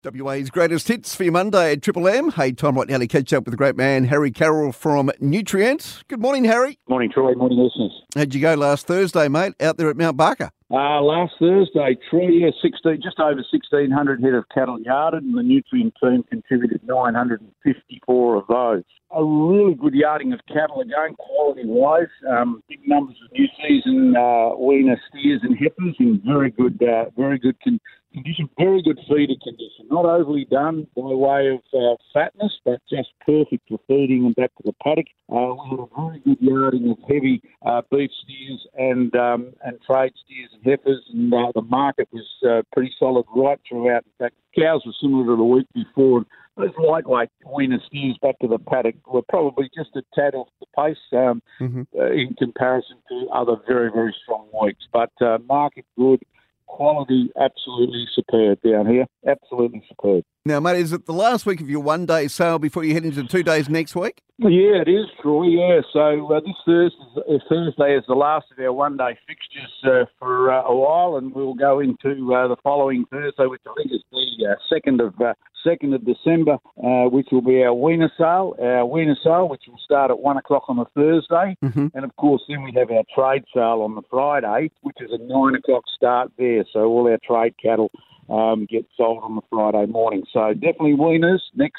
WA's greatest hits for your Monday at Triple M. Hey, time right now to catch up with the great man, Harry Carroll from Nutrient. Good morning, Harry. Morning, Troy. Morning, listeners. How'd you go last Thursday, mate, out there at Mount Barker? Last Thursday, Troy, just over 1,600 head of cattle yarded, and the Nutrient team contributed 954 of those. A really good yarding of cattle again, quality-wise. Big numbers of new season weaner steers and heifers in very good condition, very good feeder condition. Not overly done by way of fatness, but just perfect for feeding and back to the paddock. We had a very good yarding of heavy beef steers and trade steers and heifers, and the market was pretty solid right throughout. In fact, cows were similar to the week before. Those lightweight weaner steers back to the paddock were probably just a tad off the pace in comparison to other very, very strong weeks. But market good. Quality absolutely superb down here. Absolutely superb. Now, mate, is it the last week of your one-day sale before you head into 2 days next week? Yeah, it is, Troy, yeah. So this Thursday is the last of our one-day fixtures for a while, and we'll go into the following Thursday, which I think is the 2nd of December, which will be our weaner sale. Which will start at 1 o'clock on the Thursday. Mm-hmm. And, of course, then we have our trade sale on the Friday, which is a 9 o'clock start there. So all our trade cattle get sold on the Friday morning. So definitely weaners next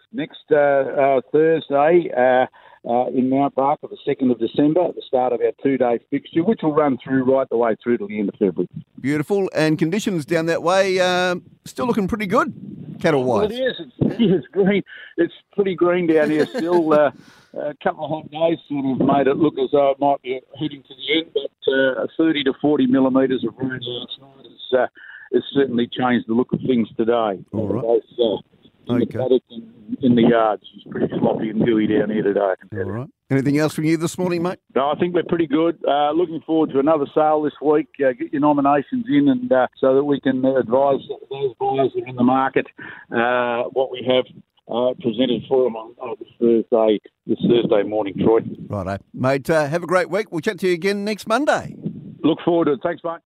Thursday in Mount Barker, the 2nd of December, at the start of our 2-day fixture, which will run through right the way through to the end of February. Beautiful. And conditions down that way still looking pretty good, cattle-wise. Well, it is. It's green. It's pretty green down here still. A couple of hot days sort of made it look as though it might be heading to the end, but 30 to 40 millimetres of rain last night has certainly changed the look of things today. All right. Both in the paddock and in the yards. It's pretty sloppy and gooey down here today, I can tell you. All right. Anything else from you this morning, mate? No, I think we're pretty good. Looking forward to another sale this week. Get your nominations in, and so that we can advise those buyers that are in the market what we have presented for them on this Thursday morning, Troy. Righto. Mate, have a great week. We'll chat to you again next Monday. Look forward to it. Thanks, mate.